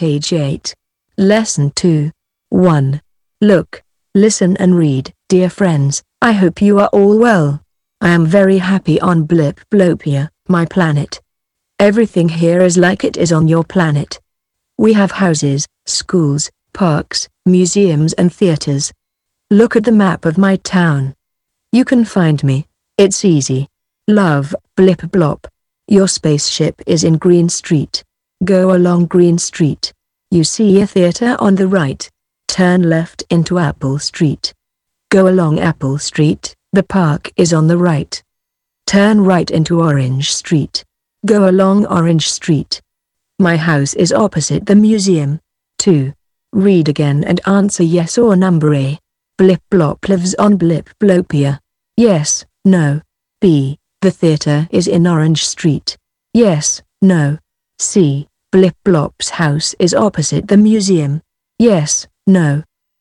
page 8. Lesson 2. 1. Look, listen and read. Dear friends, I hope you are all well. I am very happy on Blip-Blopia, my planet. Everything here is like it is on your planet. We have houses, schools, parks, museums and theaters. Look at the map of my town. You can find me, it's easy. Love, Blip-Blop. Your spaceship is in Green Street. Go along Green Street. You see a theater on the right. Turn left into Apple Street. Go along Apple Street, the park is on the right. Turn right into Orange Street. Go along Orange Street. My house is opposite the museum. 2. Read again and answer yes or number A. Blip-Blop lives on Blip-Blopia. Yes, no. B. The theater is in Orange Street. Yes, no. C. Blip-Blop's house is opposite the museum. Yes, no.